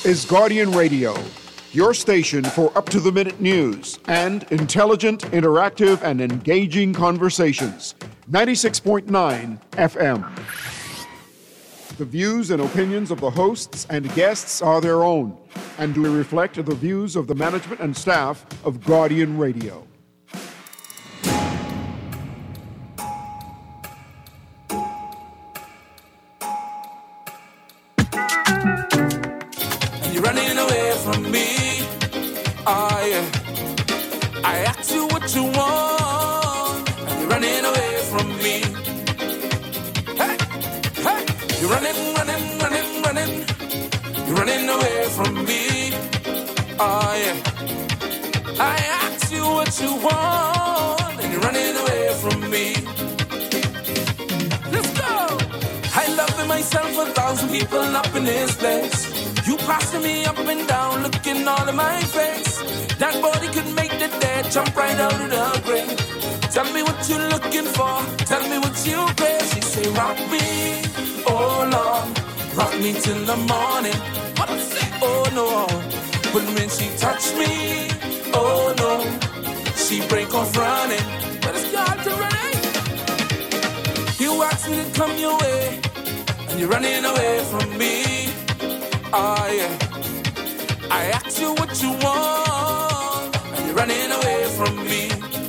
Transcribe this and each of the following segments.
is Guardian Radio, your station for up-to-the-minute news and intelligent, interactive, and engaging conversations. 96.9 FM. The views and opinions of the hosts and guests are their own and do reflect the views of the management and staff of Guardian Radio. You're running away from me. Oh yeah. I ask you what you want, and you're running away from me. Hey, hey. You're running. You're running away from me. Oh yeah. I ask you what you want, and you're running away from me. Let's go. I love myself 1,000 people up in this place. You passing me up and down, looking all in my face. That body could make the dead jump right out of the grave. Tell me what you're looking for, tell me what you crave. She say, rock me, oh Lord, rock me till the morning. What I say? Oh no, but when she touch me, oh no, she break off running. But it's got to run. You ask me to come your way, and you're running away from me. Oh yeah. I ask you what you want, and you're running away from me.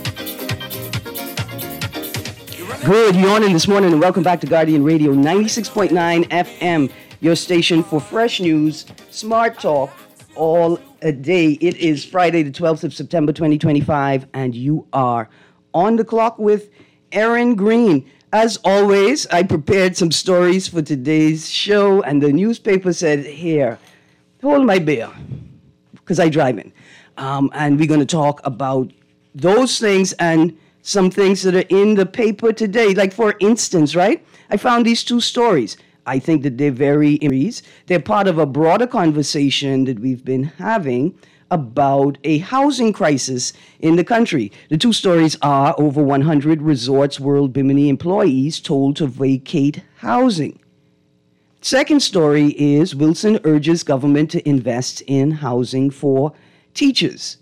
Good morning this morning, and welcome back to Guardian Radio 96.9 FM, your station for fresh news, smart talk, all a day. It is Friday, the 12th of September, 2025, and you are on the clock with Aaron Green. As always, I prepared some stories for today's show, and the newspaper said, here, hold my beer, because I drive in. And we're going to talk about those things and some things that are in the paper today. Like, for instance, right, I found these two stories. I think that they're part of a broader conversation that we've been having about a housing crisis in the country. The two stories are over 100 Resorts World Bimini employees told to vacate housing. Second story is Wilson urges government to invest in housing for teachers.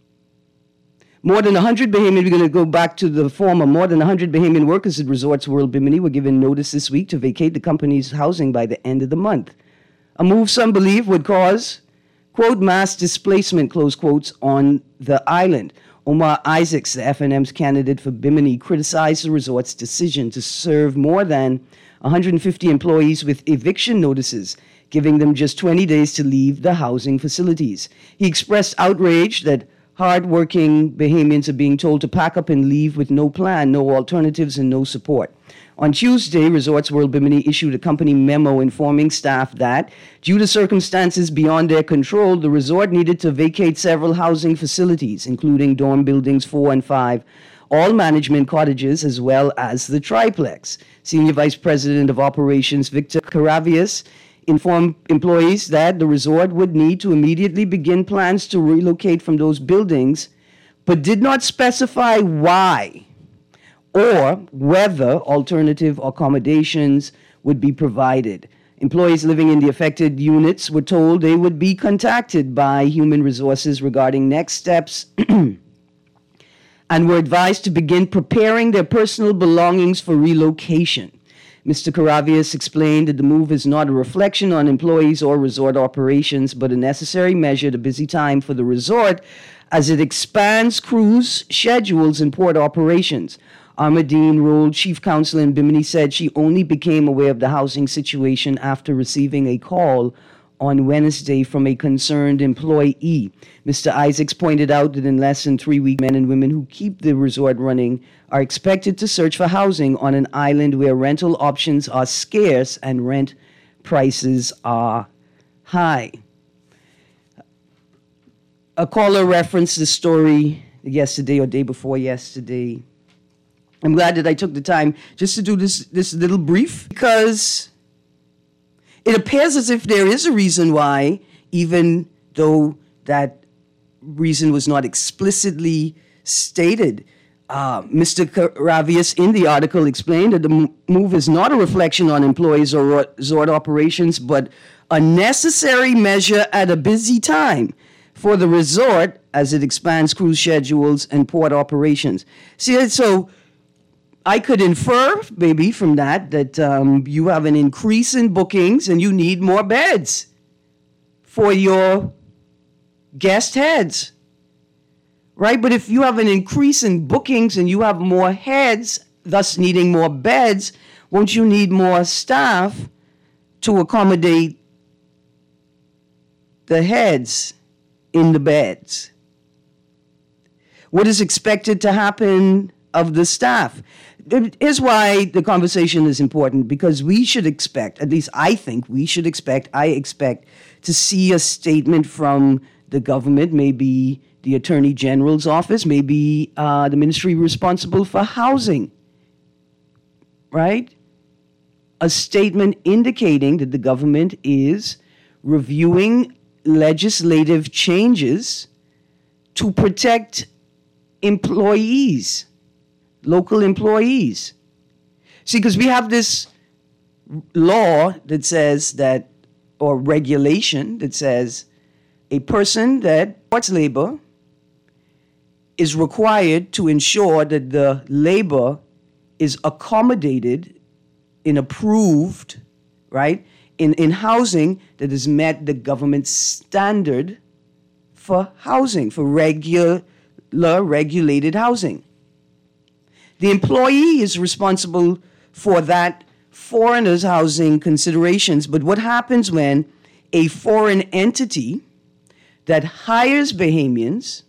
More than 100 Bahamian, we're going to go back to the former, more than 100 Bahamian workers at Resorts World Bimini were given notice this week to vacate the company's housing by the end of the month. A move some believe would cause, quote, mass displacement, close quotes, on the island. Omar Isaacs, the FNM's candidate for Bimini, criticized the resort's decision to serve more than 150 employees with eviction notices, giving them just 20 days to leave the housing facilities. He expressed outrage that hard-working Bahamians are being told to pack up and leave with no plan, no alternatives, and no support. On Tuesday, Resorts World Bimini issued a company memo informing staff that, due to circumstances beyond their control, the resort needed to vacate several housing facilities, including dorm buildings 4 and 5, all management cottages, as well as the triplex. Senior Vice President of Operations Victor Caravias informed employees that the resort would need to immediately begin plans to relocate from those buildings, but did not specify why or whether alternative accommodations would be provided. Employees living in the affected units were told they would be contacted by Human Resources regarding next steps and were advised to begin preparing their personal belongings for relocation. Mr. Caravias explained that the move is not a reflection on employees or resort operations, but a necessary measure at a busy time for the resort as it expands cruise schedules and port operations. Ahmadine Roll, chief counsel in Bimini, said she only became aware of the housing situation after receiving a call on Wednesday from a concerned employee. Mr. Isaacs pointed out that in less than 3 weeks, men and women who keep the resort running are expected to search for housing on an island where rental options are scarce and rent prices are high. A caller referenced the story yesterday or day before yesterday. I'm glad that I took the time just to do this little brief, because it appears as if there is a reason why, even though that reason was not explicitly stated. Mr. Caravias in the article explained that the move is not a reflection on employees or resort operations, but a necessary measure at a busy time for the resort as it expands cruise schedules and port operations. See, so I could infer maybe from that you have an increase in bookings and you need more beds for your guest heads, right? But if you have an increase in bookings and you have more heads, thus needing more beds, won't you need more staff to accommodate the heads in the beds? What is expected to happen of the staff? Here's why the conversation is important, because we should expect, at least I think we should expect, I expect to see a statement from the government, maybe the Attorney General's office, maybe the ministry responsible for housing, right? A statement indicating that the government is reviewing legislative changes to protect employees, local employees. See, because we have this law that says that, or regulation that says, a person that supports labor is required to ensure that the labor is accommodated in approved, right, in housing that has met the government standard for housing, for regulated housing. The employee is responsible for that foreigners' housing considerations, but what happens when a foreign entity that hires Bahamians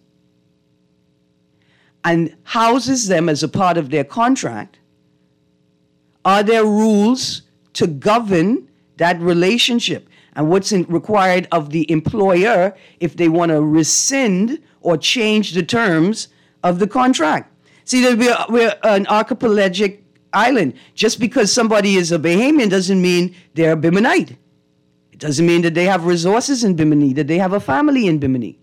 and houses them as a part of their contract? Are there rules to govern that relationship? And what's required of the employer if they want to rescind or change the terms of the contract? See, that we're an archipelagic island. Just because somebody is a Bahamian doesn't mean they're a Bimonite. It doesn't mean that they have resources in Bimini, that they have a family in Bimini.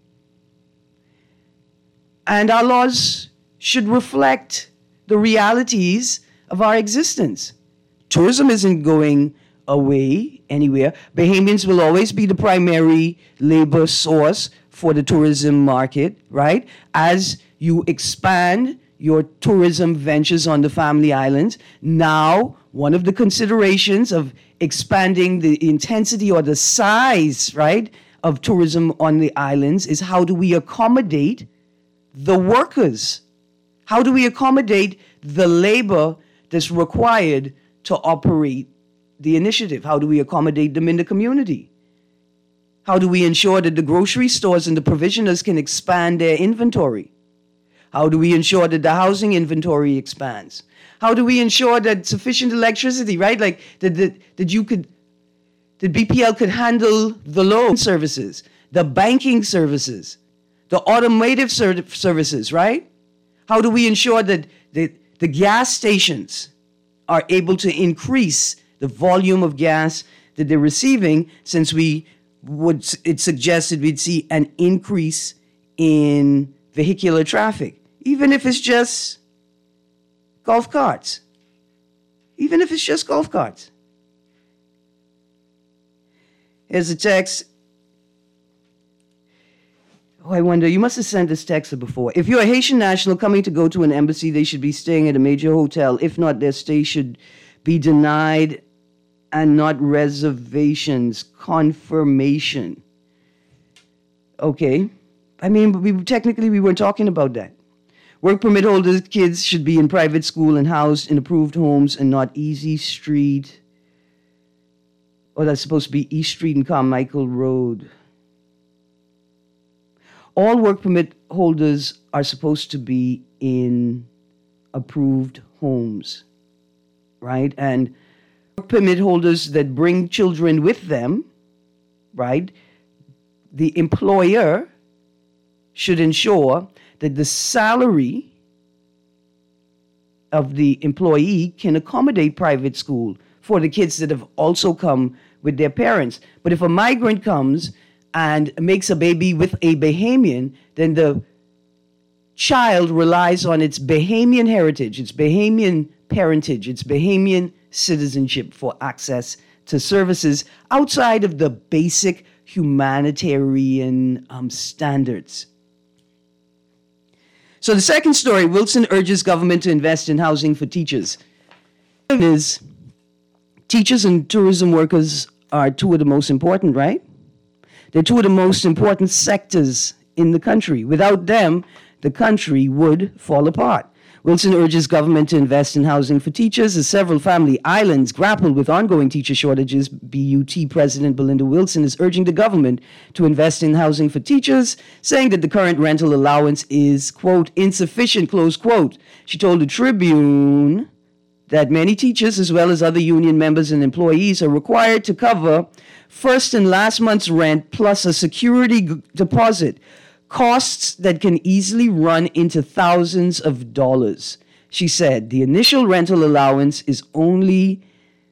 And our laws should reflect the realities of our existence. Tourism isn't going away anywhere. Bahamians will always be the primary labor source for the tourism market, right? As you expand your tourism ventures on the Family Islands, now one of the considerations of expanding the intensity or the size, right, of tourism on the islands is how do we accommodate the workers? How do we accommodate the labor that's required to operate the initiative? How do we accommodate them in the community? How do we ensure that the grocery stores and the provisioners can expand their inventory? How do we ensure that the housing inventory expands? How do we ensure that sufficient electricity, right? Like that BPL could handle the loan services, the banking services, the automotive services, right? How do we ensure that the gas stations are able to increase the volume of gas that they're receiving, since it suggested we'd see an increase in vehicular traffic, even if it's just golf carts. Even if it's just golf carts. Here's a text. Oh, I wonder, you must have sent this text before. If you're a Haitian national coming to go to an embassy, they should be staying at a major hotel. If not, their stay should be denied and not reservations. Confirmation. Okay. I mean, we weren't talking about that. Work permit holders' kids should be in private school and housed in approved homes and not Easy Street. Oh, that's supposed to be East Street and Carmichael Road. All work permit holders are supposed to be in approved homes, right? And work permit holders that bring children with them, right? The employer should ensure that the salary of the employee can accommodate private school for the kids that have also come with their parents. But if a migrant comes and makes a baby with a Bahamian, then the child relies on its Bahamian heritage, its Bahamian parentage, its Bahamian citizenship for access to services outside of the basic humanitarian standards. So the second story, Wilson urges government to invest in housing for teachers. Is teachers and tourism workers are two of the most important, right? They're two of the most important sectors in the country. Without them, the country would fall apart. Wilson urges government to invest in housing for teachers as several family islands grapple with ongoing teacher shortages. BUT President Belinda Wilson is urging the government to invest in housing for teachers, saying that the current rental allowance is, quote, insufficient, close quote. She told the Tribune that many teachers, as well as other union members and employees, are required to cover first and last month's rent plus a security deposit, costs that can easily run into thousands of dollars. She said the initial rental allowance is only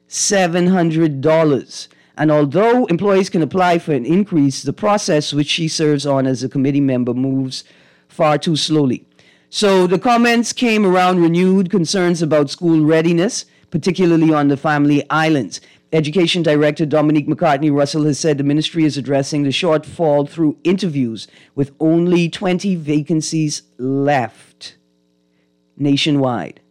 $700. And although employees can apply for an increase, the process, which she serves on as a committee member, moves far too slowly. So the comments came around renewed concerns about school readiness, particularly on the family islands. Education Director Dominique McCartney Russell has said the ministry is addressing the shortfall through interviews with only 20 vacancies left nationwide.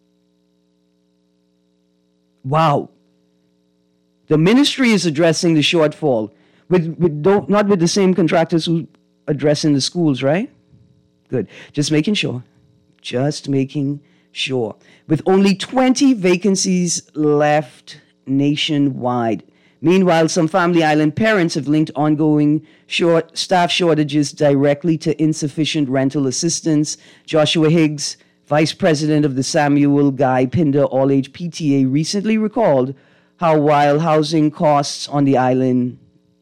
Wow. The ministry is addressing the shortfall not with the same contractors who address in the schools, right? Good. Just making sure. With only 20 vacancies left nationwide. Meanwhile, some family island parents have linked ongoing staff shortages directly to insufficient rental assistance. Joshua Higgs, vice president of the Samuel Guy Pinder All-Age PTA, recently recalled how while housing costs on the island,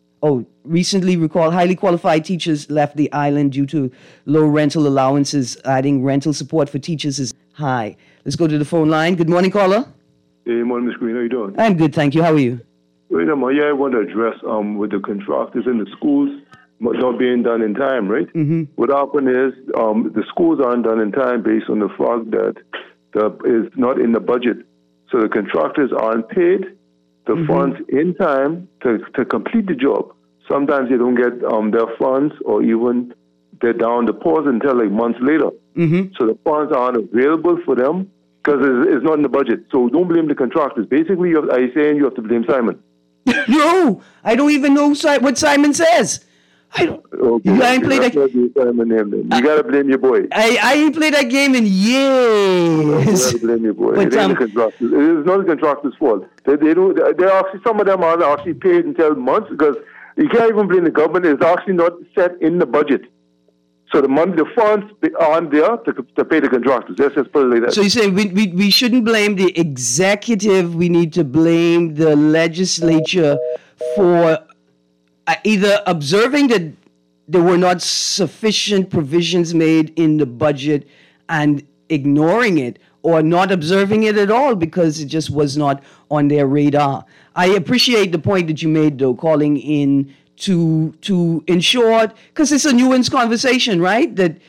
highly qualified teachers left the island due to low rental allowances, adding rental support for teachers is high. Let's go to the phone line. Good morning, caller. Hey, morning, Ms. Green. How you doing? I'm good, thank you. How are you? Wait a minute. I want to address with the contractors in the schools not being done in time, right? Mm-hmm. What happened is the schools aren't done in time based on the fact that it's not in the budget. So the contractors aren't paid the funds in time to complete the job. Sometimes they don't get their funds, or even they're down the pause until like months later. Mm-hmm. So the funds aren't available for them because it's not in the budget. So don't blame the contractors. Basically, I'm saying you have to blame Simon. No, I don't even know what Simon says. I ain't played that. You gotta blame your boy. I ain't played that game in years. You gotta blame your boy. But, it ain't the contractors. It is not the contractors' fault. They don't. They're actually, some of them are actually paid until months, because you can't even blame the government. It's actually not set in the budget. So the funds aren't there to pay the contractors. Let's just put it like that. So you say we shouldn't blame the executive. We need to blame the legislature for either observing that there were not sufficient provisions made in the budget and ignoring it, or not observing it at all because it just was not on their radar. I appreciate the point that you made, though, calling in to ensure, because it's a nuanced conversation, right? That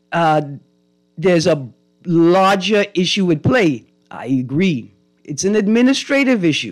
there's a larger issue at play. I agree. It's an administrative issue.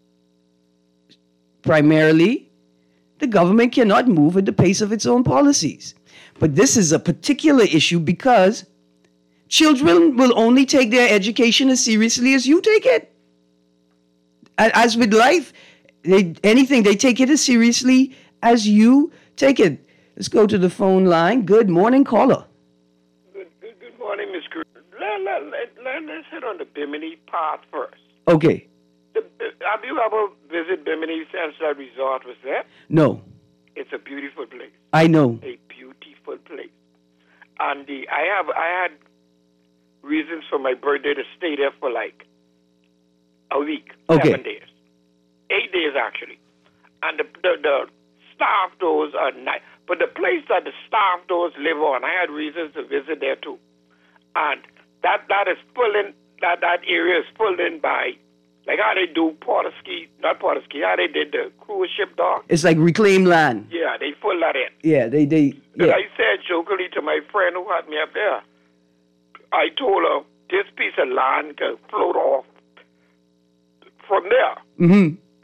Primarily, the government cannot move at the pace of its own policies. But this is a particular issue because children will only take their education as seriously as you take it. As with life, they take it as seriously as you take it. Let's go to the phone line. Good morning, caller. Good morning, Ms. Green. Let's hit on the Bimini part first. Okay. Have you ever visited Bimini Sunset Resort? Was there? No. It's a beautiful place. I know. A beautiful place. And I had reasons for my birthday to stay there for like a week, okay. 7 days. 8 days, actually. And the staff doors are nice. But the place that the staff doors live on, I had reasons to visit there too. And that is full in, that area is full in by, like how they do how they did the cruise ship dock. It's like reclaimed land. Yeah, they full that in. Yeah, they. And I said jokingly to my friend who had me up there, I told her, this piece of land can float off from there. Mm-hmm.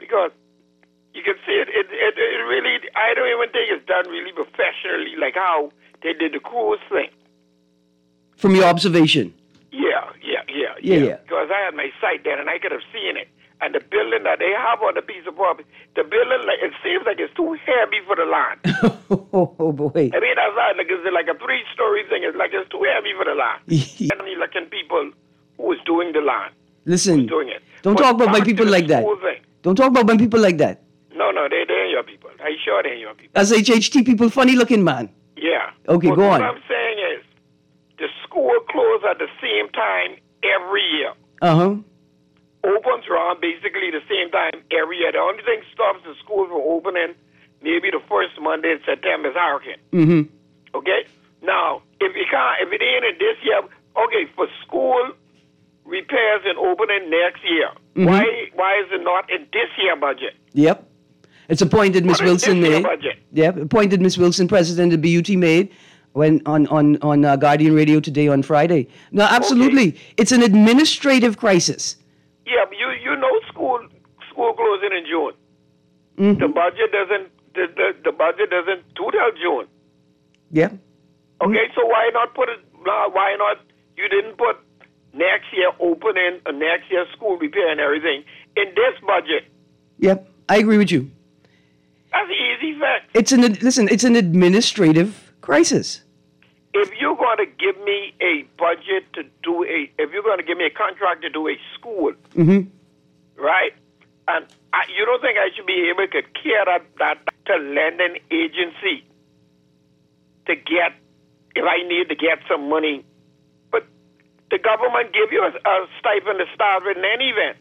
because you can see it really, I don't even think it's done really professionally, like how they did the cruise thing. From your observation? Yeah. Because I had my site there and I could have seen it. And the building that they have on the piece of property, the building, like, it seems like it's too heavy for the land. Oh, boy. I mean, outside, like, it's like a 3-story thing. It's like it's too heavy for the land. And I'm looking people who is doing the land. Listen, doing it. Don't talk about my people like that. Don't talk about my people like that. No, they're your people. Are you sure they're your people? As HHT people, funny looking, man. Yeah. Okay, go on. What I'm saying is, the school closes at the same time every year. Uh-huh. Opens around basically the same time every year. The only thing stops the school from opening maybe the first Monday in September is hurricane. Mm-hmm. Okay? Now, if it ain't in this year, okay, for school repairs and opening next year, why is it not in this year budget? Yep. It's a point that Ms. Wilson made. Yep, a point that Ms. Wilson, president of BUT, made when on Guardian Radio today on Friday. No, absolutely. Okay. It's an administrative crisis. Yeah, but you know school closing in June. Mm-hmm. The budget doesn't do till June. Yeah. Okay, so why not put it? Why not? You didn't put next year opening, next year school repair and everything in this budget. Yep, I agree with you. That's an easy fact. It's an administrative crisis. If you're going to give me a budget if you're going to give me a contract to do a school, right? And you don't think I should be able to carry that to lending agency to get, if I need to get some money. But the government give you a stipend to start with in any event.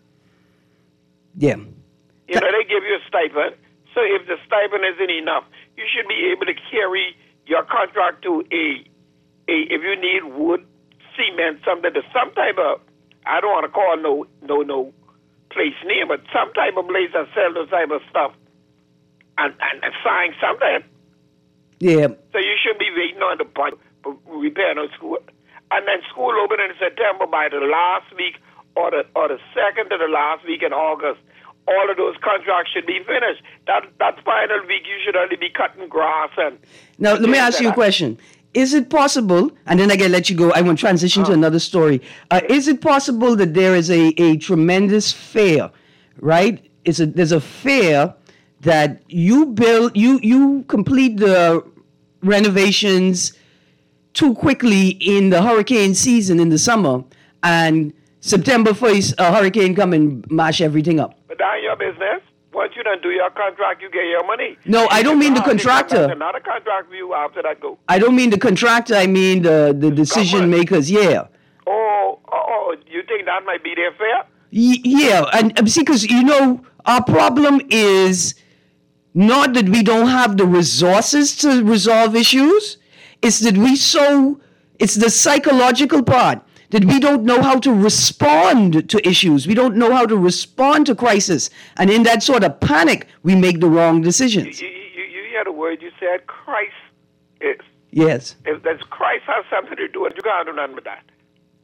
Yeah. You know, they give you a stipend. So if the stipend isn't enough, you should be able to carry your contract to if you need wood, cement, something to some type of, I don't want to call no place name, but some type of place that sells those type of stuff and sign something. Yeah. So you shouldn't be waiting on the budget for repair no school. And then school opening in September by the last week or the second to the last week in August. All of those contracts should be finished. That final week, you should only be cutting grass and. Now, let me ask you a question. Is it possible, and then I can let you go, I want to transition to another story. Is it possible that there is a tremendous fair, right? There's a fair that you build, you complete the renovations too quickly in the hurricane season in the summer, and September 1st, a hurricane come and mash everything up? But that's your business. Once you done do your contract, you get your money. No, I don't mean the contractor. Another contract for you after that go. I don't mean the contractor. I mean the decision makers. Yeah. Oh, you think that might be their fair? Yeah, and see, because our problem is not that we don't have the resources to resolve issues. It's that it's the psychological part. That we don't know how to respond to issues. We don't know how to respond to crisis. And in that sort of panic, we make the wrong decisions. You hear the word you said, crisis. Yes. Does crisis have something to do with it? You can't do nothing with that.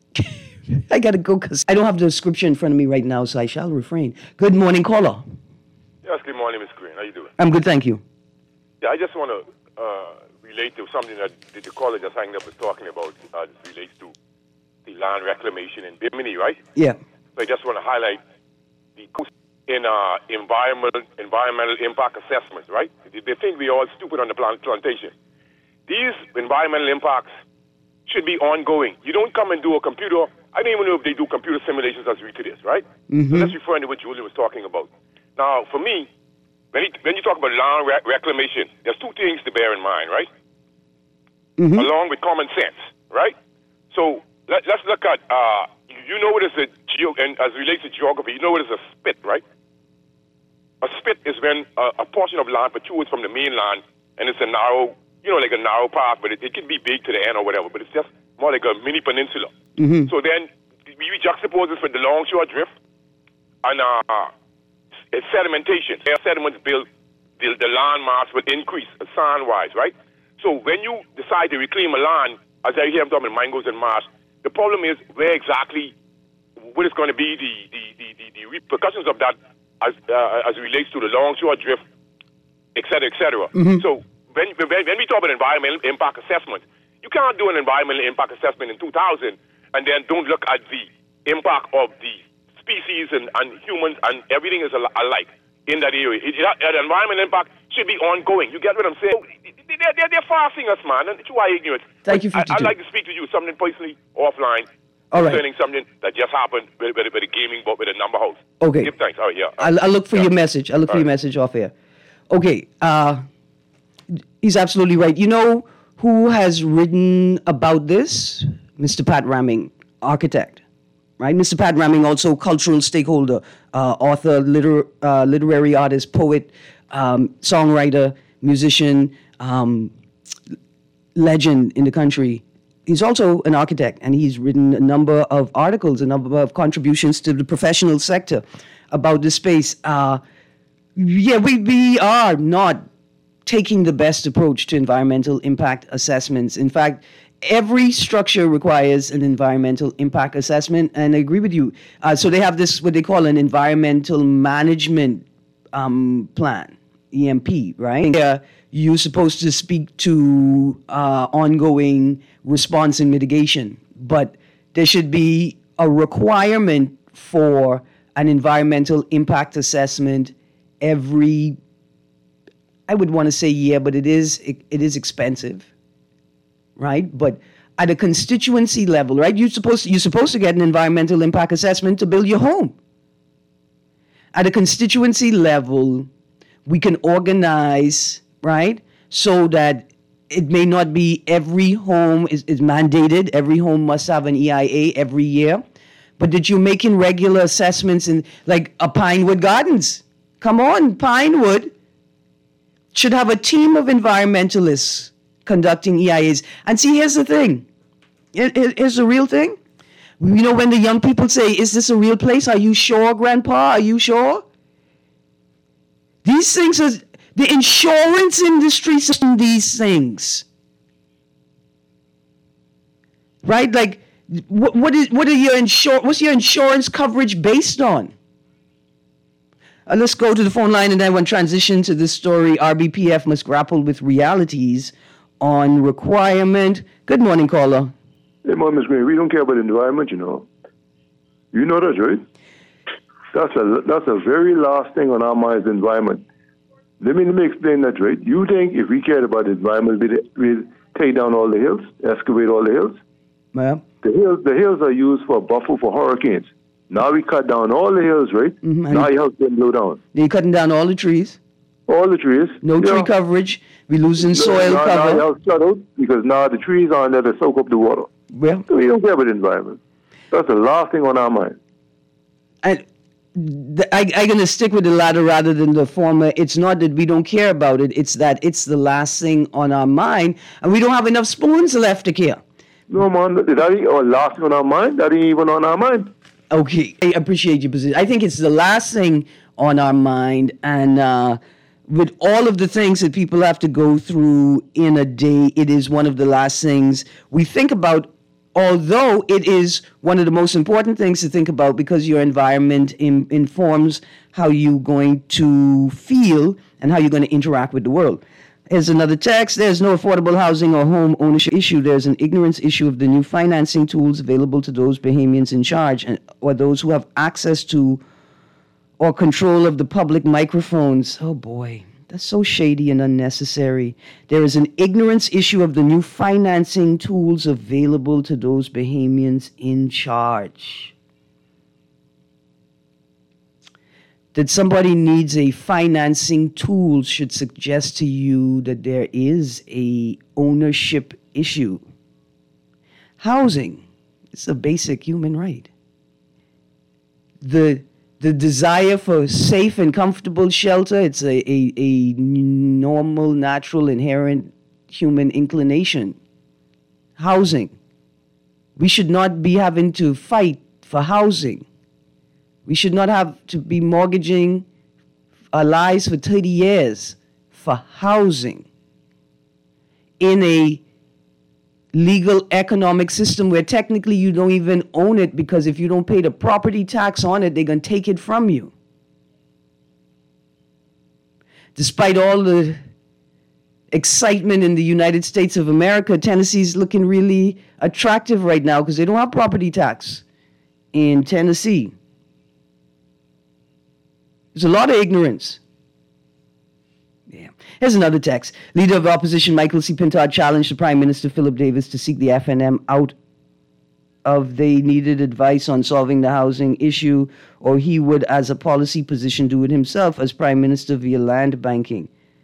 I got to go because I don't have the scripture in front of me right now, so I shall refrain. Good morning, caller. Yes, good morning, Ms. Green. How you doing? I'm good, thank you. Yeah, I just want to relate to something that the caller just hanged up was talking about. This relates to the land reclamation in Bimini, right? Yeah. So I just want to highlight the in environmental impact assessments, right? They think we're all stupid on the plantation. These environmental impacts should be ongoing. You don't come and do a computer. I don't even know if they do computer simulations as we to this, right? So that's referring to what Julie was talking about. Now, for me, when you talk about land reclamation, there's two things to bear in mind, right? Along with common sense, right? So let's look at, what is and as it relates to geography, what is a spit, right? A spit is when a portion of land protrudes from the mainland, and it's a narrow, like a narrow path, but it can be big to the end or whatever, but it's just more like a mini peninsula. So then we juxtapose this with the longshore drift and it's sedimentation. As sediments build, the land mass will increase sand-wise, right? So when you decide to reclaim a land, as I hear them talking about mangoes and marsh, the problem is where exactly, what is going to be the repercussions of that as it relates to the longshore drift, et cetera, et cetera. So when we talk about environmental impact assessment, you can't do an environmental impact assessment in 2000 and then don't look at the impact of the species and humans and everything is alike in that area. The environmental impact should be ongoing. You get what I'm saying? They're farcing us, man, and it's why ignorant. Thank you, I'd like to speak to you something personally offline. All right. Concerning something that just happened with a gaming book with a number house. Okay. Give thanks. Oh, yeah. I'll look for your message. I'll look for your message off air. Okay. He's absolutely right. You know who has written about this? Mr. Pat Ramming, architect. Right? Mr. Pat Ramming, also cultural stakeholder, author, literary artist, poet, songwriter, musician, legend in the country. He's also an architect, and he's written a number of articles, a number of contributions to the professional sector about this space. We are not taking the best approach to environmental impact assessments. In fact, every structure requires an environmental impact assessment, and I agree with you. So they have this, what they call an environmental management plan, EMP, right? You're supposed to speak to ongoing response and mitigation, but there should be a requirement for an environmental impact assessment every, I would want to say year, but it is expensive, right? But at a constituency level, right? You're supposed to get an environmental impact assessment to build your home. At a constituency level, we can organize, right? So that it may not be every home is mandated. Every home must have an EIA every year. But that you're making regular assessments in, like a Pinewood Gardens. Come on, Pinewood should have a team of environmentalists conducting EIAs. And see, here's the thing. Here's the real thing. You know, when the young people say, is this a real place? Are you sure, Grandpa? Are you sure? These things are... The insurance industry is doing these things, right? Like, what's your insurance coverage based on? Let's go to the phone line, and then when transition to this story, RBPF must grapple with realities on requirement. Good morning, caller. Hey, Mom, Ms. Green, we don't care about the environment, you know. You know that, right? That's a very last thing on our minds, the environment. Let me explain that, right? You think if we cared about the environment, we'd take down all the hills, excavate all the hills? Yeah. The hills are used for a buffer for hurricanes. Now we cut down all the hills, right? Mm-hmm. Now your house can blow down. You're cutting down all the trees. All the trees. No tree coverage. We're losing soil cover. Now your house shut out because now the trees aren't there to soak up the water. Well, so we don't care about the environment. That's the last thing on our mind. And I'm going to stick with the latter rather than the former. It's not that we don't care about it. It's that it's the last thing on our mind, and we don't have enough spoons left to care. No, man. That ain't last thing on our mind. That ain't even on our mind. Okay. I appreciate your position. I think it's the last thing on our mind, and with all of the things that people have to go through in a day, it is one of the last things we think about. Although it is one of the most important things to think about because your environment informs how you're going to feel and how you're going to interact with the world. Here's another text. There's no affordable housing or home ownership issue. There's an ignorance issue of the new financing tools available to those Bahamians in charge or those who have access to or control of the public microphones. Oh, boy. That's so shady and unnecessary. There is an ignorance issue of the new financing tools available to those Bahamians in charge. That somebody needs a financing tool should suggest to you that there is a ownership issue. Housing is a basic human right. The desire for safe and comfortable shelter, it's a normal, natural, inherent human inclination. Housing. We should not be having to fight for housing. We should not have to be mortgaging our lives for 30 years for housing in a legal economic system where technically you don't even own it because if you don't pay the property tax on it, they're going to take it from you. despite all the excitement in the United States of America, Tennessee's looking really attractive right now because they don't have property tax in Tennessee. There's a lot of ignorance. Yeah. Here's another text. Leader of opposition Michael C. Pintard challenged the Prime Minister Philip Davis to seek the FNM out of they needed advice on solving the housing issue, or he would, as a policy position, do it himself as Prime Minister via land banking.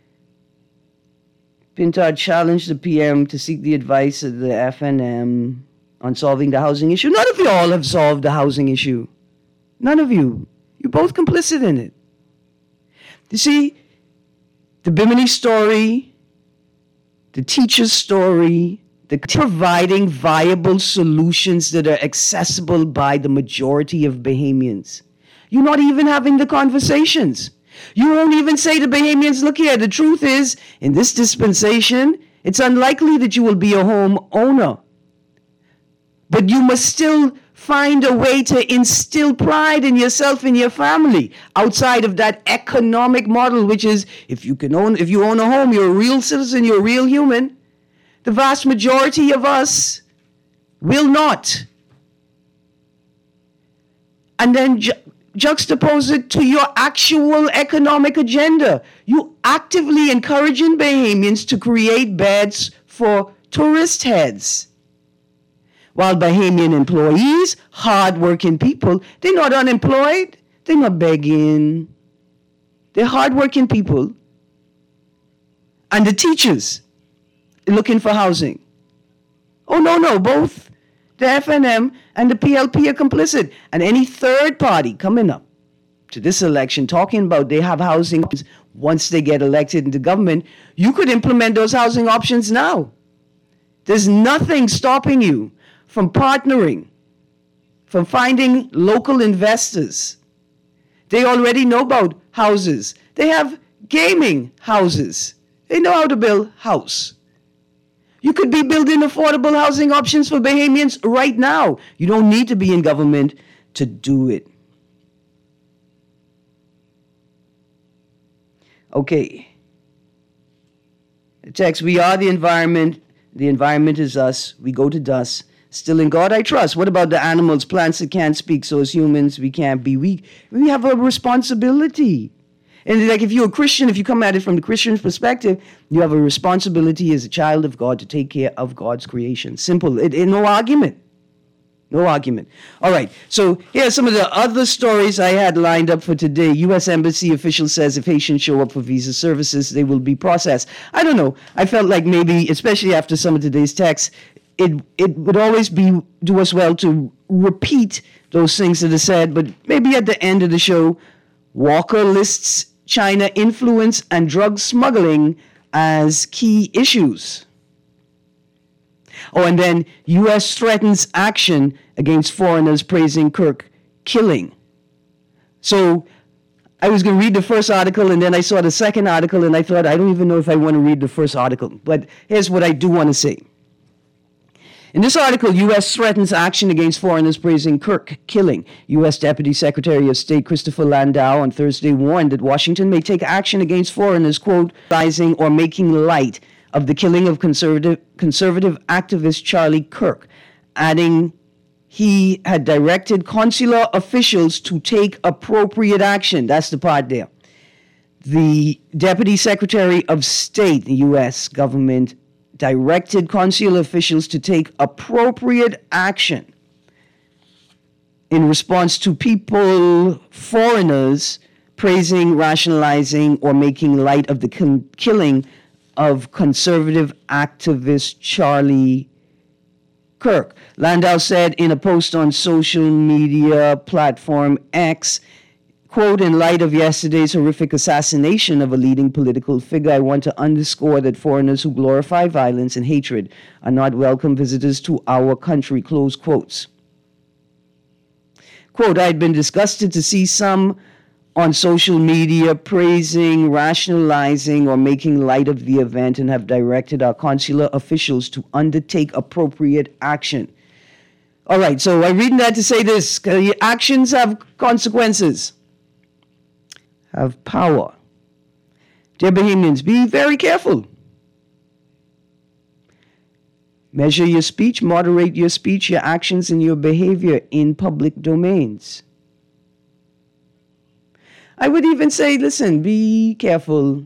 Pintard challenged the PM to seek the advice of the FNM on solving the housing issue. None of you all have solved the housing issue. None of you. You're both complicit in it. You see, the Bimini story, the teacher's story, the providing viable solutions that are accessible by the majority of Bahamians. You're not even having the conversations. You won't even say to Bahamians, look here, the truth is, in this dispensation, it's unlikely that you will be a home owner. But you must still find a way to instill pride in yourself and your family outside of that economic model, which is if you own a home, you're a real citizen, you're a real human. The vast majority of us will not. And then juxtapose it to your actual economic agenda. You actively encouraging Bahamians to create beds for tourist heads. While Bahamian employees, hard-working people, they're not unemployed, they're not begging. They're hard-working people. And the teachers looking for housing. Oh, no, both the FNM and the PLP are complicit. And any third party coming up to this election talking about they have housing once they get elected into government, you could implement those housing options now. There's nothing stopping you from partnering, from finding local investors. They already know about houses. They have gaming houses. They know how to build house. You could be building affordable housing options for Bahamians right now. You don't need to be in government to do it. Okay. The text, we are the environment is us, we go to dust. Still in God I trust. What about the animals, plants that can't speak? So as humans, we can't be weak. We have a responsibility. And like if you're a Christian, if you come at it from the Christian perspective, you have a responsibility as a child of God to take care of God's creation. Simple. No argument. No argument. All right. So here are some of the other stories I had lined up for today. U.S. Embassy official says if Haitians show up for visa services, they will be processed. I don't know. I felt like maybe, especially after some of today's texts, it would always do us well to repeat those things that are said, but maybe at the end of the show, Walker lists China influence and drug smuggling as key issues. Oh, and then U.S. threatens action against foreigners praising Kirk killing. So I was going to read the first article, and then I saw the second article, and I thought, I don't even know if I want to read the first article. But here's what I do want to say. In this article, U.S. threatens action against foreigners praising Kirk killing. U.S. Deputy Secretary of State Christopher Landau on Thursday warned that Washington may take action against foreigners, quote, rising or making light of the killing of conservative activist Charlie Kirk, adding he had directed consular officials to take appropriate action. That's the part there. The Deputy Secretary of State, the U.S. government, directed consular officials to take appropriate action in response to foreigners, praising, rationalizing, or making light of the killing of conservative activist Charlie Kirk. Landau said in a post on social media platform X, quote, in light of yesterday's horrific assassination of a leading political figure, I want to underscore that foreigners who glorify violence and hatred are not welcome visitors to our country, close quotes. Quote, I had been disgusted to see some on social media praising, rationalizing, or making light of the event and have directed our consular officials to undertake appropriate action. All right, so I'm reading that to say this. Actions have consequences. Have power. Dear Bahamians, be very careful. Measure your speech, moderate your speech, your actions, and your behavior in public domains. I would even say, listen, be careful.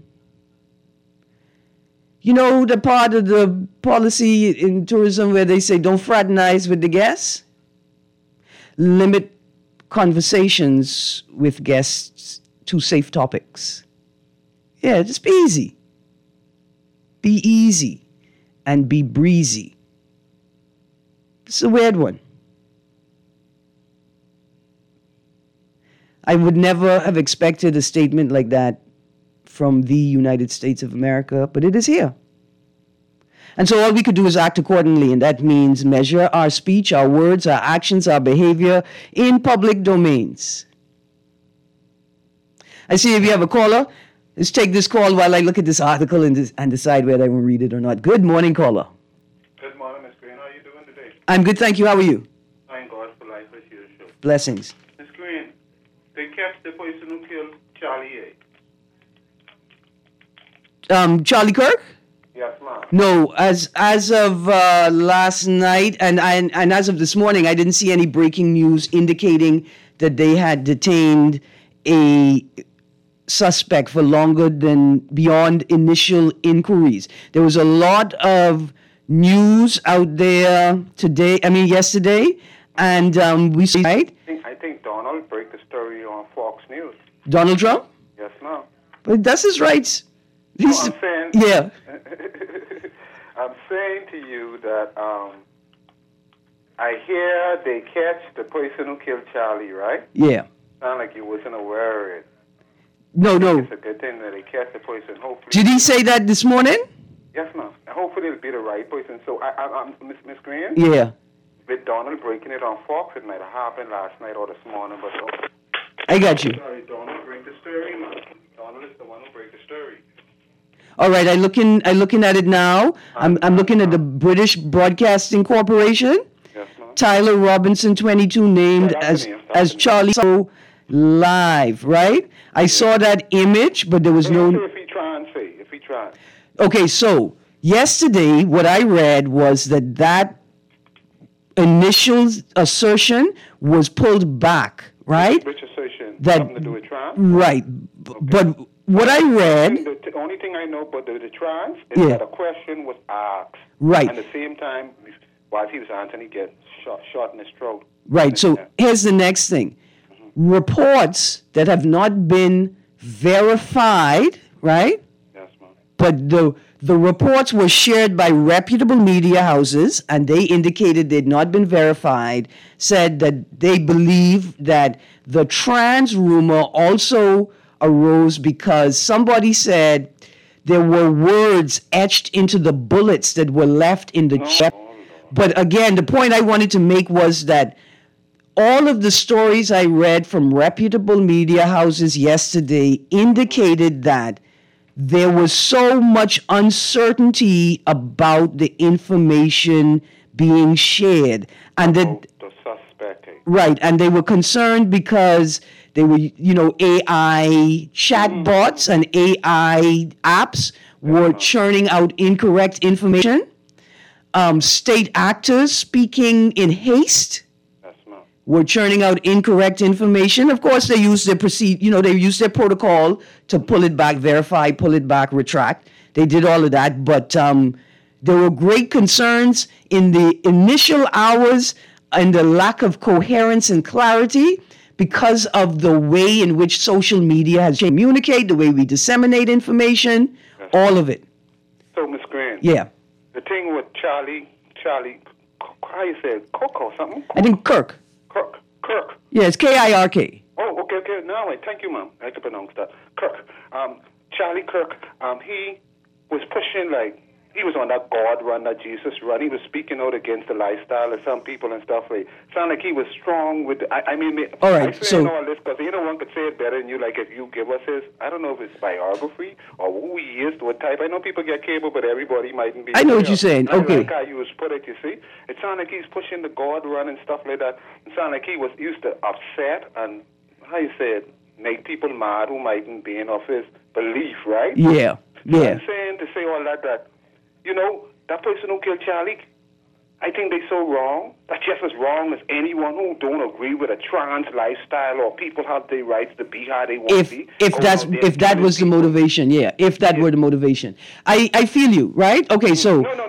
You know the part of the policy in tourism where they say don't fraternize with the guests? Limit conversations with guests to safe topics. Yeah, just be easy. Be easy and be breezy. It's a weird one. I would never have expected a statement like that from the United States of America, but it is here. And so all we could do is act accordingly, and that means measure our speech, our words, our actions, our behavior in public domains. I see if you have a caller. Let's take this call while I look at this article and decide whether I will read it or not. Good morning, caller. Good morning, Ms. Green. How are you doing today? I'm good, thank you. How are you? Thank God for life as usual. Blessings. Ms. Green, they catch the person who killed Charlie A. Charlie Kirk? Yes, ma'am. No, as of last night and as of this morning, I didn't see any breaking news indicating that they had detained a suspect for longer than beyond initial inquiries. There was a lot of news out there yesterday, and we see, right? I think Donald broke the story on Fox News. Donald Trump? Yes, ma'am. But that's his rights. I'm saying. Yeah. I'm saying to you that I hear they catch the person who killed Charlie, right? Yeah. Sound like you wasn't aware of it. No. It's a good thing that they catch the person. Hopefully. Did he say that this morning? Yes, ma'am. And hopefully it'll be the right person. So, I'm Miss Green? Yeah. With Donald breaking it on Fox, it might have happened last night or this morning, but I got you. Sorry, Donald break the story, man. Donald is the one who break the story. All right, I'm looking at it now. I'm looking at the British Broadcasting Corporation. Yes, ma'am. Tyler Robinson, 22, named as Charlie So live, right? I saw that image, but there was no. If he tries. Okay, so yesterday, what I read was that initial assertion was pulled back, right? Which assertion? That something to do with trans? Right, but what I read. The only thing I know about the trans is Yeah. that a question was asked. Right. And at the same time, while he was answering, he gets shot in his throat. Right. So here's the next thing. Reports that have not been verified, right? Yes, ma'am. But the reports were shared by reputable media houses, and they indicated they'd not been verified, said that they believe that the trans rumor also arose because somebody said there were words etched into the bullets that were left in the chest. But again, the point I wanted to make was that all of the stories I read from reputable media houses yesterday indicated that there was so much uncertainty about the information being shared. And that The suspect. right, and they were concerned because they were, AI chatbots and AI apps were churning out incorrect information. State actors speaking in haste were churning out incorrect information. Of course, they used their protocol to pull it back, verify, pull it back, retract. They did all of that, but there were great concerns in the initial hours and the lack of coherence and clarity because of the way in which social media has communicated, the way we disseminate information, all of it. So, Ms. Grant. Yeah. The thing with Charlie, how you say it? Cook or something? I think Kirk. Kirk. Yeah, it's Kirk. Oh, okay. No, wait. Thank you, ma'am. I can pronounce that. Kirk. Charlie Kirk, he was pushing, he was on that God run, that Jesus run. He was speaking out against the lifestyle of some people and stuff. Sound like he was strong with, all right, I say all this because, one could say it better than you, if you give us his, I don't know if it's biography or who he is, what type. I know people get cable, but everybody mightn't be. I know what you're saying. Okay. Like how you was put it, you see. It sounded like he's pushing the God run and stuff like that. It sounded like he was used to upset and, how you say it, make people mad who mightn't be in of his belief, right? Yeah. So I'm saying to say all that, you know, that person who killed Charlie, I think they're so wrong. That's just as wrong as anyone who don't agree with a trans lifestyle or people have their rights to be how they want to be. If that was the motivation, if that were the motivation. I feel you, right? Okay, so... No.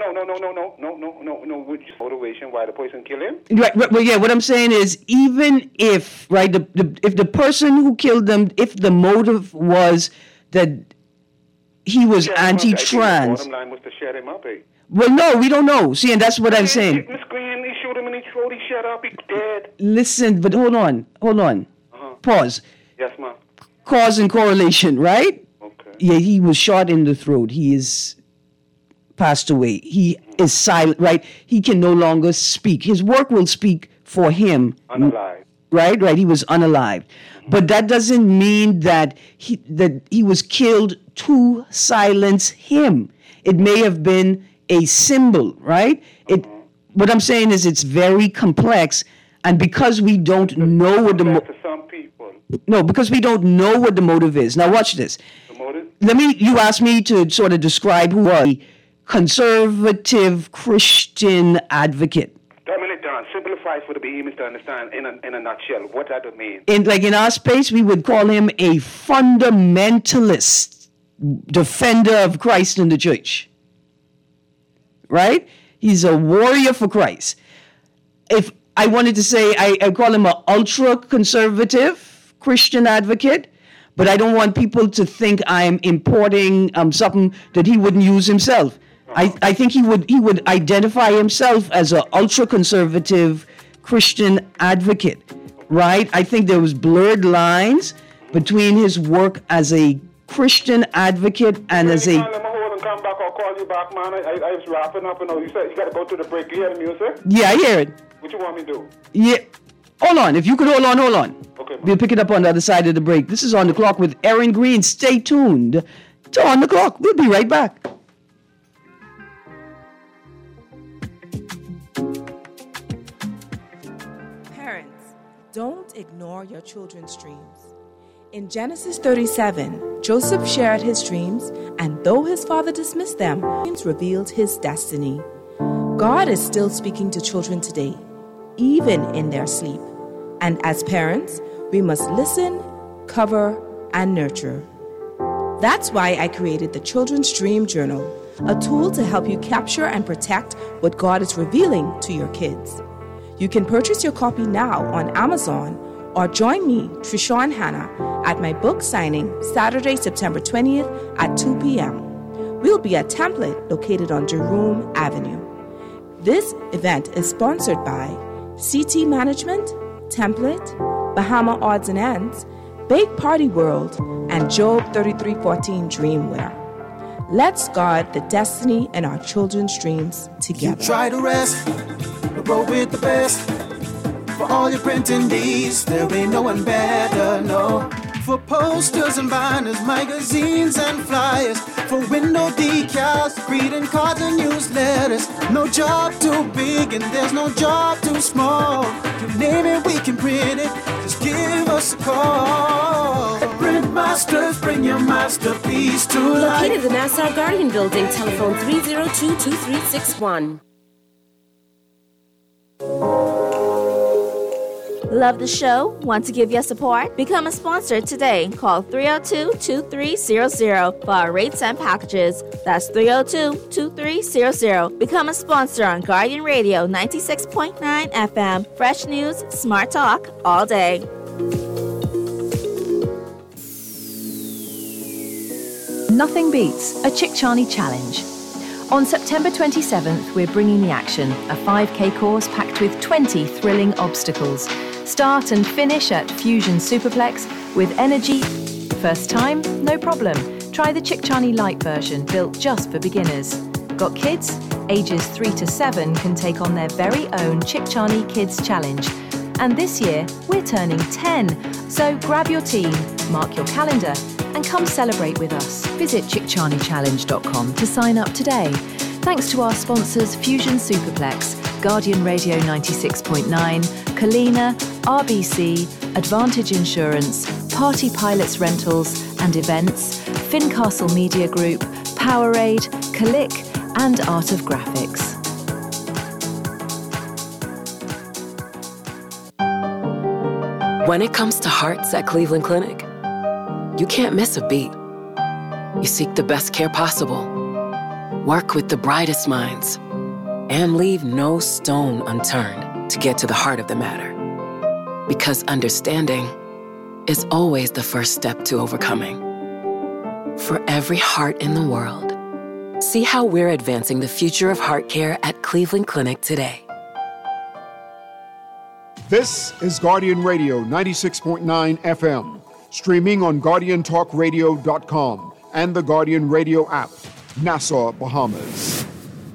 Which motivation why the person killed him? Right, well, yeah, what I'm saying is even if, right, if the person who killed them, if the motive was that he was anti-trans... The bottom line was to shut him up, Well, no, we don't know. See, and that's what I'm saying. Miss Green, he shot him in the throat, he shut up, he's dead. Listen, but hold on. Pause. Yes, ma'am. Cause and correlation, right? Okay. Yeah, he was shot in the throat. He is passed away. He is silent, right? He can no longer speak. His work will speak for him. Unalive. Right. He was unalived. But that doesn't mean that he was killed to silence him. It may have been a symbol, right? What I'm saying is it's very complex, and because we don't know what to some people. No, because we don't know what the motive is. Now watch this. The motive? You asked me to sort of describe who was a conservative Christian advocate. Dumb it down. Simplify for the behemoths to understand in a nutshell. What that mean? In our space, we would call him a fundamentalist defender of Christ in the church. Right? He's a warrior for Christ. If I wanted to say, I call him an ultra-conservative Christian advocate, but I don't want people to think I'm importing something that he wouldn't use himself. I think he would identify himself as an ultra-conservative Christian advocate, right? I think there was blurred lines between his work as a Christian advocate and as a... Come back, I'll call you back, man. I was wrapping up, and you said you got to go to the break. You hear the music? Yeah, I hear it. What you want me to do? Yeah. Hold on. If you could hold on. Okay, man. We'll pick it up on the other side of the break. This is On the Clock with Aaron Green. Stay tuned to On the Clock. We'll be right back. Parents, don't ignore your children's dreams. In Genesis 37, Joseph shared his dreams, and though his father dismissed them, dreams revealed his destiny. God is still speaking to children today, even in their sleep. And as parents, we must listen, cover, and nurture. That's why I created the Children's Dream Journal, a tool to help you capture and protect what God is revealing to your kids. You can purchase your copy now on Amazon or join me, Trishawn Hanna, at my book signing Saturday, September 20th at 2 p.m. We'll be at Template located on Jerome Avenue. This event is sponsored by CT Management, Template, Bahama Odds and Ends, Bake Party World, and Job 3314 Dreamwear. Let's guard the destiny in our children's dreams together. You try to rest, but roll with the best. For all your printing needs, there ain't no one better, no. For posters and banners, magazines and flyers, for window decals, greeting cards and newsletters. No job too big and there's no job too small. You name it, we can print it, just give us a call. At Print Masters, bring your masterpiece to life. Located in the Nassau Guardian Building, telephone 302-2361. Love the show? Want to give your support? Become a sponsor today. Call 302-2300 for our rates and packages. That's 302-2300. Become a sponsor on Guardian Radio 96.9 FM. Fresh news, smart talk, all day. Nothing beats a Chickchani Challenge. On September 27th, we're bringing the action, a 5K course packed with 20 thrilling obstacles. Start and finish at Fusion Superplex with energy. First time? No problem. Try the Chickchani Lite version, built just for beginners. Got kids? Ages 3 to 7 can take on their very own Chickchani Kids Challenge. And this year, we're turning 10. So grab your team, mark your calendar, and come celebrate with us. Visit chickchanichallenge.com to sign up today. Thanks to our sponsors Fusion Superplex, Guardian Radio 96.9, Kalina, RBC, Advantage Insurance, Party Pilots Rentals and Events, Fincastle Media Group, Powerade, Click, and Art of Graphics. When it comes to hearts at Cleveland Clinic, you can't miss a beat. You seek the best care possible, work with the brightest minds, and leave no stone unturned to get to the heart of the matter. Because understanding is always the first step to overcoming. For every heart in the world, see how we're advancing the future of heart care at Cleveland Clinic today. This is Guardian Radio 96.9 FM, streaming on GuardianTalkRadio.com and the Guardian Radio app, Nassau, Bahamas.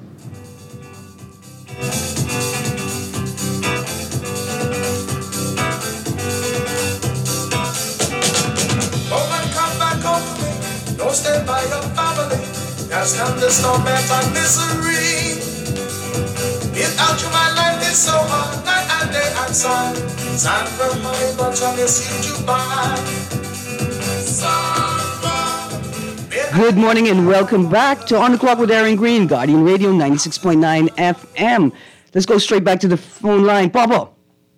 Don't stay by your family. That's not the storm and misery. Without you, my life is so hard, night and day and sun. Stand from my bottom, you see you by. Good morning and welcome back to On the Clock with Aaron Green, Guardian Radio 96.9 FM. Let's go straight back to the phone line. Papa,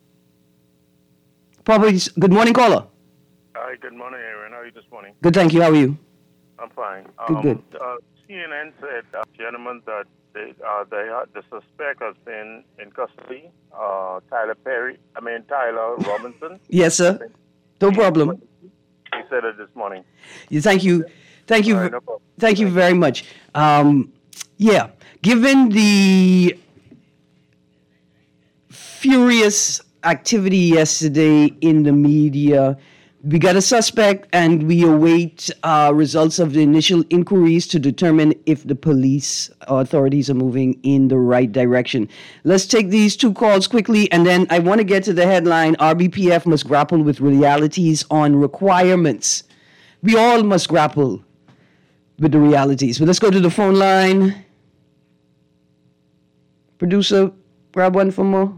good morning, caller. Hi, good morning, Aaron. How are you this morning? Good, thank you. How are you? I'm fine. Good. CNN said, gentlemen, that the suspect has been in custody. Tyler Robinson. Yes, sir. No problem. He said it this morning. Thank you. Thank you. Right, no problem. Thank you very much. Given the furious activity yesterday in the media, we got a suspect and we await results of the initial inquiries to determine if the police authorities are moving in the right direction. Let's take these two calls quickly, and then I want to get to the headline, RBPF must grapple with realities on requirements. We all must grapple with the realities. But let's go to the phone line. Producer, grab one for more.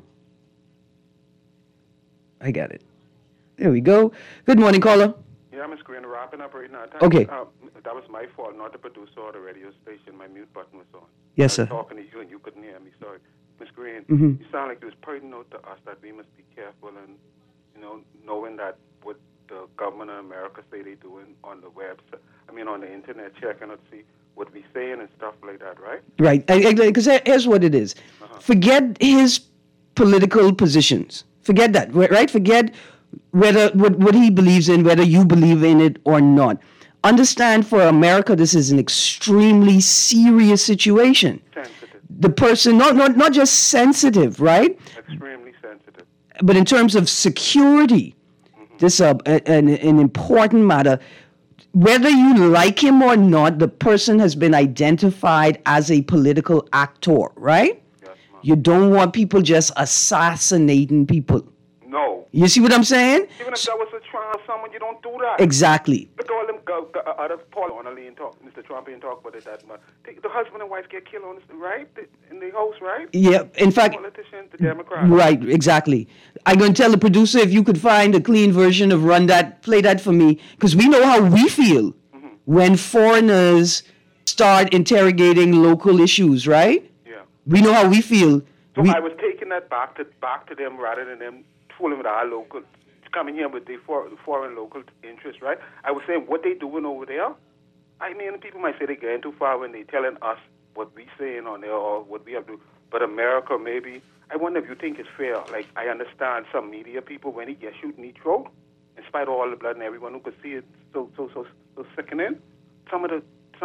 I got it. There we go. Good morning, caller. Yeah, Miss Green, wrapping up right now. Okay. That was my fault, not the producer or the radio station. My mute button was on. Yes, sir. I was talking to you and you couldn't hear me. Sorry. Miss Green, Mhm. you sound like you was pointing out to us that we must be careful and, knowing that what the government of America say they doing on the website, on the internet, checking to see what we saying and stuff like that, right? Right. Because here's what it is. Forget his political positions. Forget that, right? Forget whether what he believes in, whether you believe in it or not. Understand, for America, this is an extremely serious situation. Sensitive. The person, not just sensitive, right? Extremely sensitive. But in terms of security, this is an important matter. Whether you like him or not, the person has been identified as a political actor, right? Yes, you don't want people just assassinating people. No. You see what I'm saying? Even if that was a trial of someone, you don't do that. Exactly. Look at all them other Paul O'Neill and talk, Mr. Trump ain't talk about it that much. The husband and wife get killed on this, right? In the house, right? Yeah, in fact. The politician, the Democrat. Right, exactly. I'm going to tell the producer if you could find a clean version of play that for me, because we know how we feel when foreigners start interrogating local issues, right? Yeah. We know how we feel. So I was taking that back to them rather than them fooling with our local, coming here with the foreign local interests, right? I was saying what they doing over there. People might say they're getting too far when they're telling us what we saying on there or what we have to do. But America, maybe, I wonder if you think it's fair. Like, I understand some media people, when he gets shot in the throat, in spite of all the blood and everyone who could see it, so sickening. Some of the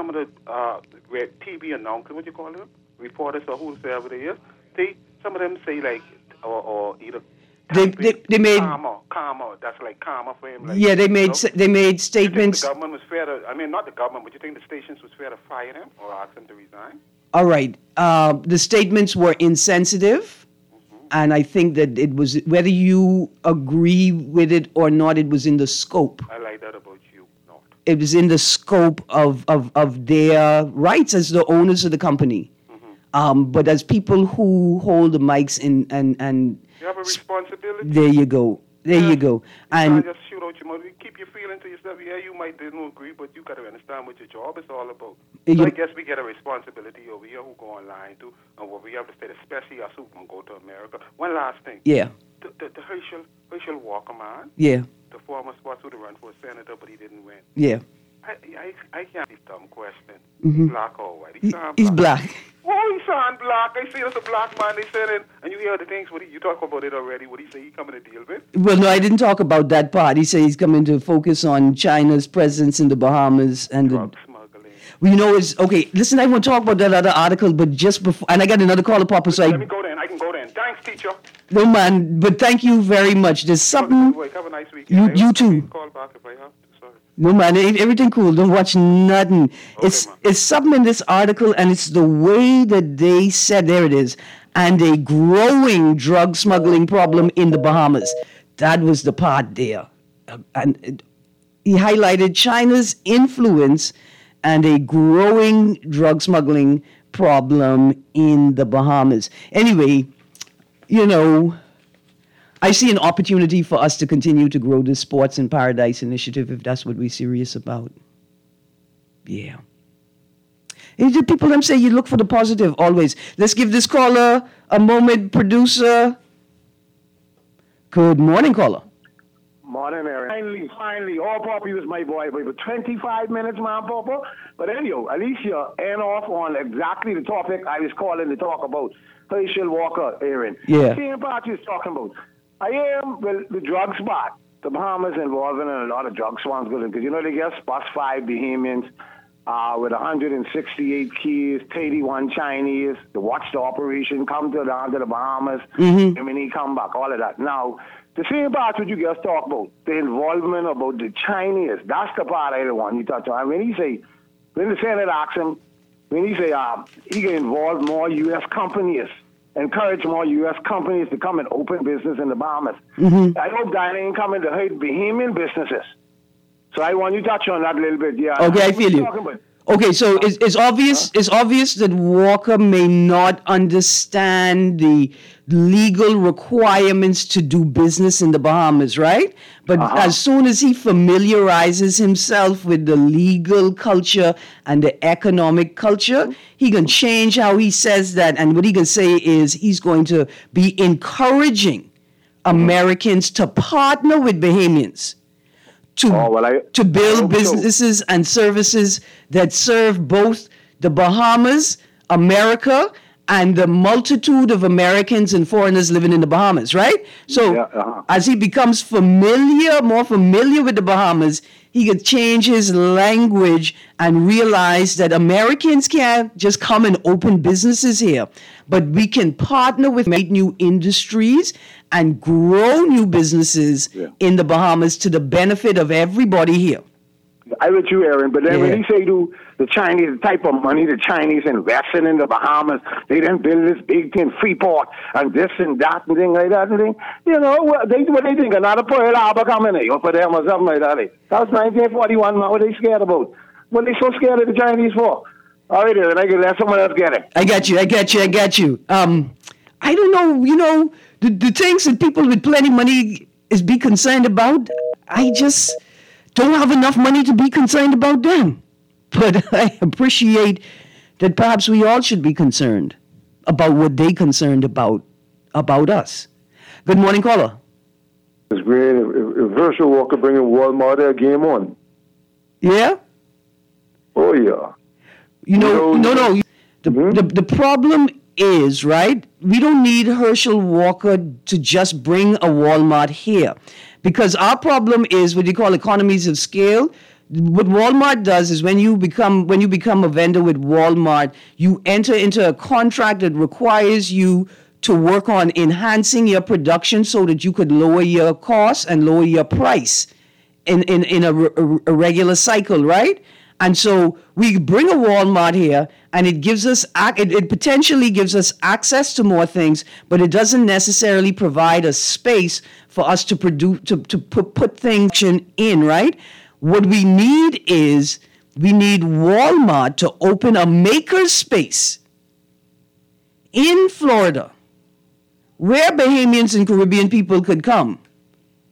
TV announcers, what you call them, reporters or whoever they is, some of them say like, or either. They made karma. That's like karma for him. Like, they made statements. You think the government was fair to? Not the government, but you think the stations was fair to fire him or ask him to resign? All right. The statements were insensitive, and I think that it was, whether you agree with it or not, it was in the scope. I like that about you. Not. It was in the scope of their rights as the owners of the company. But as people who hold the mics and you have a responsibility. There you go. And just shoot out your mouth. Keep your feeling to yourself. Yeah, you might didn't agree, but you got to understand what your job is all about. So I guess we get a responsibility over here who go online too, and what we have to say, especially us who can go to America. One last thing. Yeah. The Herschel Walker man. Yeah. The former sports who run for senator, but he didn't win. Yeah. I can't be dumb question. Mm-hmm. Black or white? He's black. Oh, he sound black. I see it's a black man. They said it, and you hear the things. You talk about it already. What he say? He coming to deal with? Well, no, I didn't talk about that part. He said he's coming to focus on China's presence in the Bahamas and drug smuggling. Well, you know, it's okay. Listen, I want to talk about that other article, but just before, and I got another caller, Papa. So let me go then. I can go then. Thanks, teacher. No, man, but thank you very much. There's something. Have a nice weekend. You too. Call back if I have to. Sorry. No, man, everything cool. Don't watch nothing. Okay, it's something in this article, and it's the way that they said, there it is, and a growing drug smuggling problem in the Bahamas. That was the part there. And he highlighted China's influence and a growing drug smuggling problem in the Bahamas. Anyway, you know, I see an opportunity for us to continue to grow this Sports in Paradise initiative if that's what we're serious about. Yeah. And the people them say you look for the positive always. Let's give this caller a moment, producer. Good morning, caller. Morning, Aaron. Finally, all Papa was my boy, but 25 minutes, man, Papa. But anyhow, at least you're end off on exactly the topic I was calling to talk about. Herschel Walker, Aaron. Yeah. Same part you was talking about. The drug spot. The Bahamas involved in a lot of drug swarms because, you know, they get spots 5 Bahamians with 168 keys, 81 Chinese, to watch the operation, come down to the Bahamas, and when he come back, all of that. Now, the same part what you guys talk about, the involvement about the Chinese, that's the part I don't want you to touch on. When the Senate asks him, when he say he can involve more U.S. companies, encourage more U.S. companies to come and open business in the Bahamas. I hope that ain't coming to hurt Bahamian businesses. So I want you to touch on that a little bit. Yeah. Okay, I feel you. Okay, so it's obvious. It's obvious that Walker may not understand the legal requirements to do business in the Bahamas, right? But as soon as he familiarizes himself with the legal culture and the economic culture, he can change how he says that. And what he can say is he's going to be encouraging Americans to partner with Bahamians to build businesses and services that serve both the Bahamas, America, and the multitude of Americans and foreigners living in the Bahamas, right? So as he becomes more familiar with the Bahamas, he can change his language and realize that Americans can't just come and open businesses here, but we can partner with new industries and grow new businesses in the Bahamas to the benefit of everybody here. I with you, Aaron, but then when he say to the Chinese, the type of money the Chinese investing in the Bahamas, they then build this big thing, Freeport, and this and that and thing like that and thing. You know, what they think, another Pearl Harbor coming in for them or something like that. That was 1941, man. What are they scared about? What are they so scared of the Chinese for? All right, Aaron, I can let someone else get it. I got you. I don't know, you know, the things that people with plenty of money is be concerned about, I just don't have enough money to be concerned about them. But I appreciate that perhaps we all should be concerned about what they concerned about us. Good morning, caller. It's great. If Herschel Walker bringing Walmart there, game on. Yeah? Oh, yeah. No. The problem is, right, we don't need Herschel Walker to just bring a Walmart here. Because our problem is what you call economies of scale. What Walmart does is when you become a vendor with Walmart, you enter into a contract that requires you to work on enhancing your production so that you could lower your costs and lower your price in a regular cycle, right? And so we bring a Walmart here, and it gives us it potentially gives us access to more things, but it doesn't necessarily provide a space for us to produce to put things in, right? What we need is Walmart to open a maker space in Florida where Bahamians and Caribbean people could come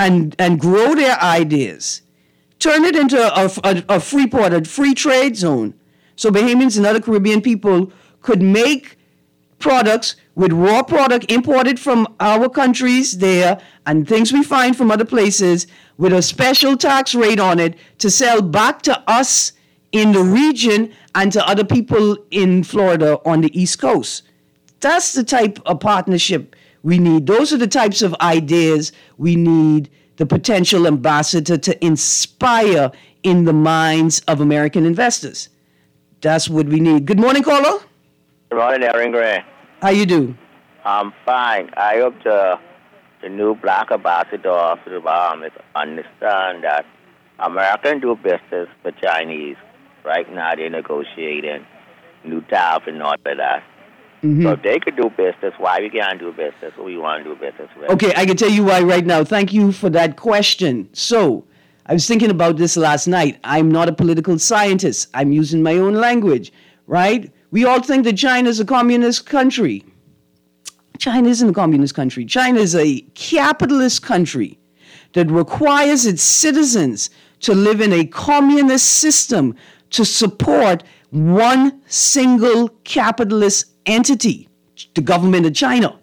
and grow their ideas. Turn it into a free port, a free trade zone. So Bahamians and other Caribbean people could make products with raw product imported from our countries there and things we find from other places with a special tax rate on it to sell back to us in the region and to other people in Florida on the East Coast. That's the type of partnership we need. Those are the types of ideas we need the potential ambassador to inspire in the minds of American investors. That's what we need. Good morning, caller. Good morning, Aaron Gray. How you do? I'm fine. I hope the new black ambassador to the Bahamas understand that Americans do business with Chinese. Right now, they're negotiating new tariff and all of that. Mm-hmm. So if they could do business, why we can't do business? Who we want to do business with? Okay, I can tell you why right now. Thank you for that question. So, I was thinking about this last night. I'm not a political scientist. I'm using my own language, right? We all think that China is a communist country. China isn't a communist country. China is a capitalist country that requires its citizens to live in a communist system to support one single capitalist entity, the government of China.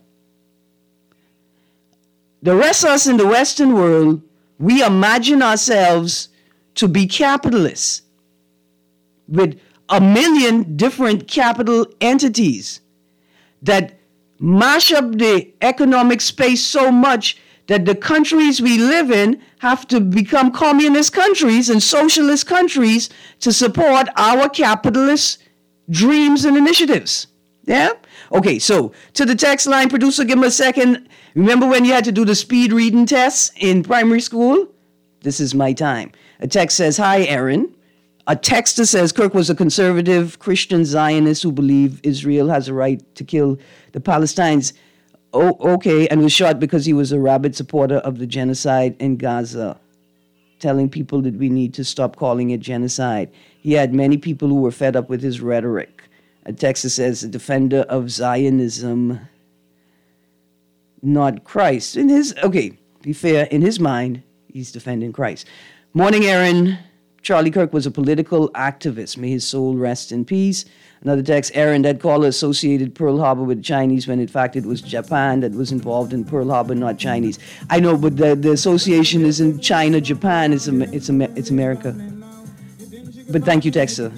The rest of us in the Western world, we imagine ourselves to be capitalists with a million different capital entities that mash up the economic space so much that the countries we live in have to become communist countries and socialist countries to support our capitalist dreams and initiatives. Yeah? Okay, so to the text line, producer, give me a second. Remember when you had to do the speed reading tests in primary school? This is my time. A text says, "Hi, Aaron." A texter says, "Kirk was a conservative Christian Zionist who believed Israel has a right to kill the Palestinians." Oh, okay, and was shot because he was a rabid supporter of the genocide in Gaza, telling people that we need to stop calling it genocide. He had many people who were fed up with his rhetoric. A texter says, "A defender of Zionism, not Christ." Be fair, in his mind, he's defending Christ. Morning, Aaron. Charlie Kirk was a political activist. May his soul rest in peace. Another text, "Aaron, that caller associated Pearl Harbor with Chinese when in fact it was Japan that was involved in Pearl Harbor, not Chinese." I know, but the association isn't China, Japan. It's America. But thank you, texter.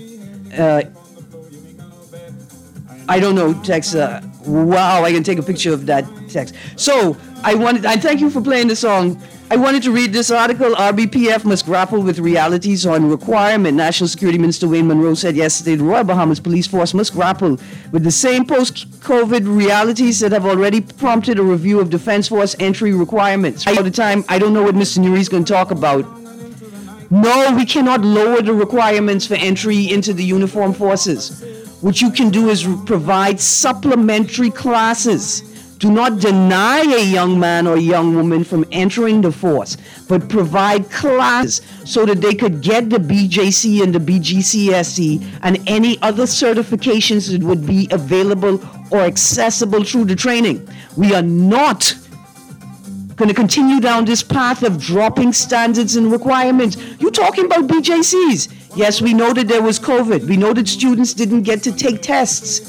I don't know, texter. Wow, I can take a picture of that text. So I thank you for playing the song. I wanted to read this article. RBPF must grapple with realities on requirement. National Security Minister Wayne Monroe said yesterday the Royal Bahamas Police Force must grapple with the same post-COVID realities that have already prompted a review of Defense Force entry requirements. All the time, I don't know what Mr. Nuri is going to talk about. No, we cannot lower the requirements for entry into the uniformed forces. What you can do is provide supplementary classes. Do not deny a young man or young woman from entering the force, but provide classes so that they could get the BJC and the BGCSE and any other certifications that would be available or accessible through the training. We are not going to continue down this path of dropping standards and requirements. You're talking about BJCs. Yes, we know that there was COVID. We know that students didn't get to take tests.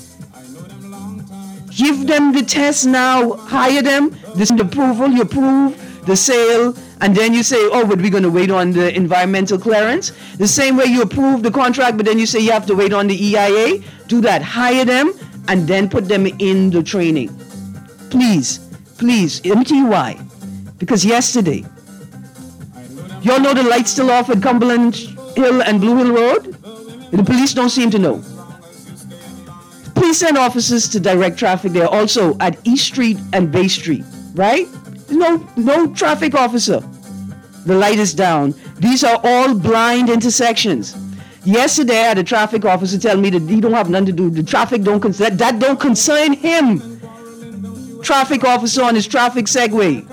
Give them the test now, hire them, the approval, you approve the sale, and then you say, oh, but we're going to wait on the environmental clearance. The same way you approve the contract, but then you say you have to wait on the EIA. Do that, hire them, and then put them in the training. Please, let me tell you why. Because yesterday, y'all know the lights still off at Cumberland Hill and Blue Hill Road? The police don't seem to know. Please send officers to direct traffic there. Also at East Street and Bay Street, right? No traffic officer. The light is down. These are all blind intersections. Yesterday I had a traffic officer tell me that he don't have nothing to do. The traffic that don't concern him. Traffic officer on his traffic Segway.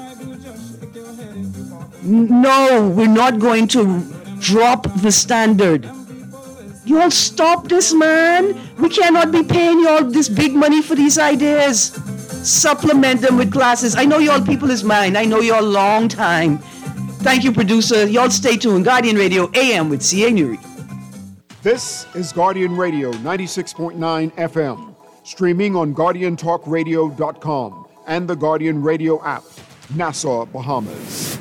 No, we're not going to drop the standard. You all stop this, man. We cannot be paying you all this big money for these ideas. Supplement them with classes. I know y'all people is mine. I know y'all long time. Thank you, producer. Y'all stay tuned. Guardian Radio AM with C.A. Nuri. This is Guardian Radio 96.9 FM, streaming on GuardianTalkRadio.com and the Guardian Radio app, Nassau, Bahamas.